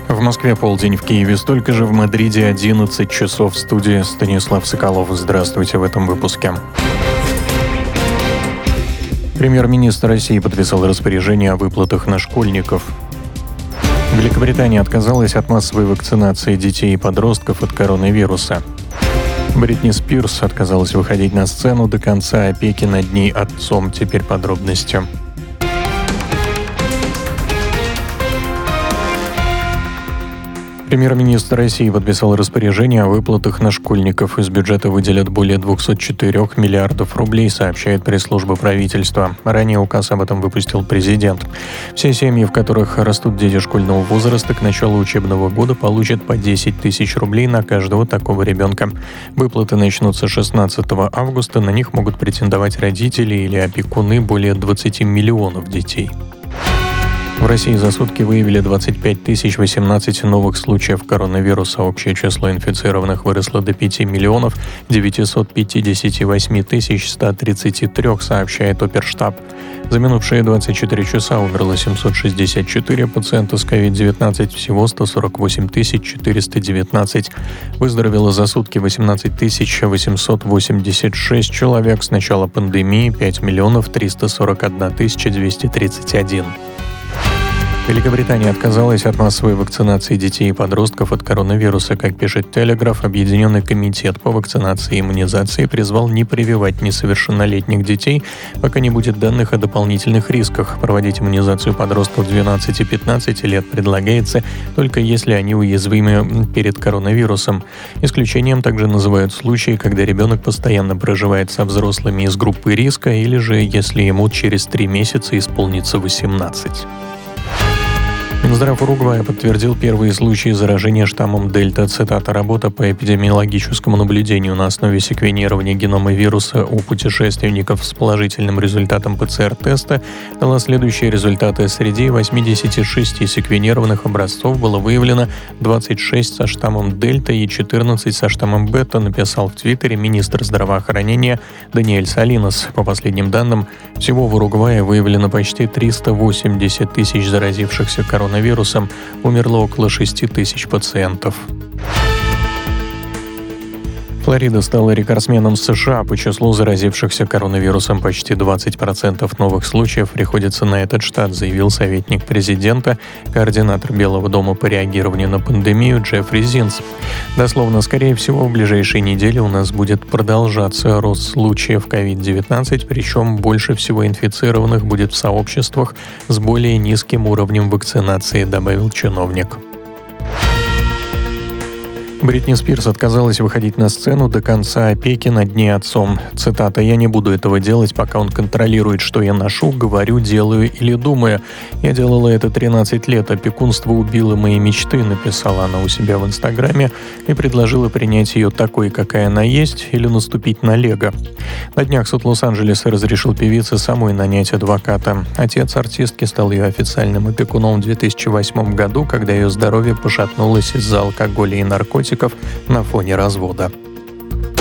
В Москве полдень, в Киеве столько же, в Мадриде 11 часов. В студии Станислав Соколов. Здравствуйте в этом выпуске. Премьер-министр России подписал распоряжение о выплатах на школьников. Великобритания отказалась от массовой вакцинации детей и подростков от коронавируса. Бритни Спирс отказалась выходить на сцену до конца опеки над ней отцом. Теперь подробности. Премьер-министр России подписал распоряжение о выплатах на школьников. Из бюджета выделят более 204 миллиардов рублей, сообщает пресс-служба правительства. Ранее указ об этом выпустил президент. Все семьи, в которых растут дети школьного возраста, к началу учебного года получат по 10 тысяч рублей на каждого такого ребенка. Выплаты начнутся 16 августа. На них могут претендовать родители или опекуны более 20 миллионов детей. В России за сутки выявили 25 018 новых случаев коронавируса. Общее число инфицированных выросло до 5 миллионов 958 133, сообщает Оперштаб. За минувшие 24 часа умерло 764 пациента с COVID-19, всего 148 419. Выздоровело за сутки 18 886 человек. С начала пандемии 5 341 231. Великобритания отказалась от массовой вакцинации детей и подростков от коронавируса. Как пишет Телеграф, Объединенный комитет по вакцинации и иммунизации призвал не прививать несовершеннолетних детей, пока не будет данных о дополнительных рисках. Проводить иммунизацию подростков 12 и 15 лет предлагается только если они уязвимы перед коронавирусом. Исключением также называют случаи, когда ребенок постоянно проживает со взрослыми из группы риска или же если ему через 3 месяца исполнится 18. Минздрав Уругвая подтвердил первые случаи заражения штаммом Дельта. Цитата: «Работа по эпидемиологическому наблюдению на основе секвенирования генома вируса у путешественников с положительным результатом ПЦР-теста дала следующие результаты. Среди 86 секвенированных образцов было выявлено 26 со штаммом Дельта и 14 со штаммом Бета», написал в Твиттере министр здравоохранения Даниэль Салинос. По последним данным, всего в Уругвае выявлено почти 380 тысяч заразившихся коронавирусом. Умерло около 6 тысяч пациентов. Флорида стала рекордсменом США по числу заразившихся коронавирусом. Почти 20% новых случаев приходится на этот штат, заявил советник президента, координатор Белого дома по реагированию на пандемию Джеффри Зинс. Дословно, скорее всего, в ближайшие недели у нас будет продолжаться рост случаев COVID-19, причем больше всего инфицированных будет в сообществах с более низким уровнем вакцинации, добавил чиновник. Бритни Спирс отказалась выходить на сцену до конца опеки над ней отцом. Цитата: «Я не буду этого делать, пока он контролирует, что я ношу, говорю, делаю или думаю. Я делала это 13 лет. Опекунство убило мои мечты», написала она у себя в Инстаграме и предложила принять ее такой, какая она есть, или наступить на лего. На днях суд Лос-Анджелеса разрешил певице самой нанять адвоката. Отец артистки стал ее официальным опекуном в 2008 году, когда ее здоровье пошатнулось из-за алкоголя и наркотиков на фоне развода.